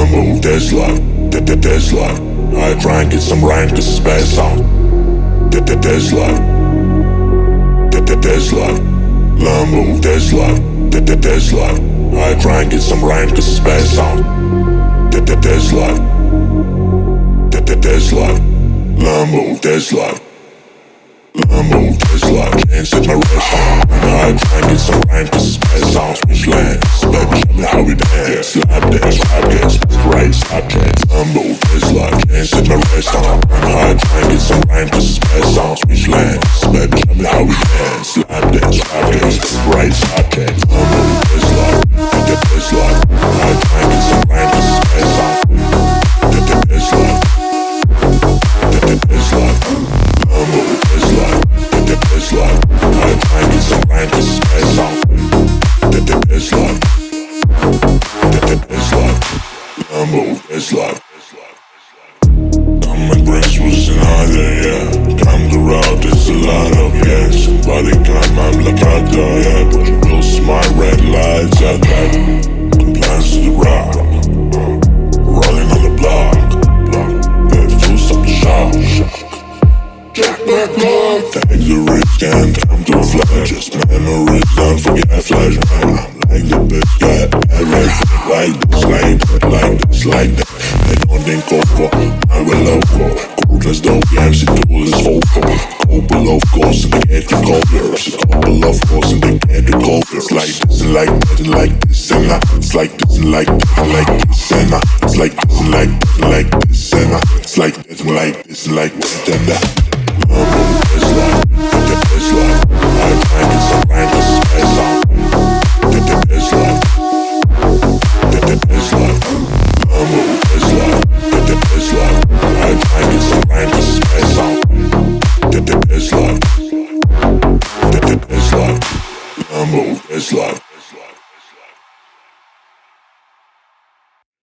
Lambo, that's like, that's like. I try and get some rhyme cause it's bad sound. That's like, that's like. Lambo, that's like, that's like. I try and get some rhyme cause it's bad sound. That's like, that's like. Lambo, that's like. Lambo, that's like. Can't set my rest on. I try and get some rhyme cause it's bad sound. Switch lanes, baby, show me how we dance. Slap dance, slap dance, right, slap dance. Lambo, that's like. Can't set my rest on. I try and get some rhyme cause it's bad sound. Switch lanes, baby, show me how we dance. Slap dance, slap dance, right, slap dance. Lambo, that's like. That's like. I try and get some rhyme cause it's bad sound. That's like. That's like. Lambo, that's like. That's like. I try and get some rhyme cause it's bad sound. That's like. That's like. Lambo, that's like. My brains wasn't harder, yeah. Come to route, there's a lot of yes. Somebody come, I'm like I do, yeah. But real smart red lights, I got compliance to the rock. Rolling on the block. Yeah, fools up the shop. Jack back love. Tags are rich and time to fly. Just memories, don't forget flash. I'm like the best guy ever. Like this, like that, like this, like that. They don't think Coco, I will loco. Codeless dope, MC tool is vocal. Couple of course and they can't recall lyrics. A couple of course and they can't recall lyrics. It's like this and like that and like this and that. It's like this and like that and like this and that. It's like this and like that and like this and that. It's like this and like this and like that and that. It's like, it's like. I try and get some rhyme cause it's bad sound. It's like. It's like. It's like. It's like. I try and get some rhyme cause it's bad sound. It's like. It's like. Lambo, it's like.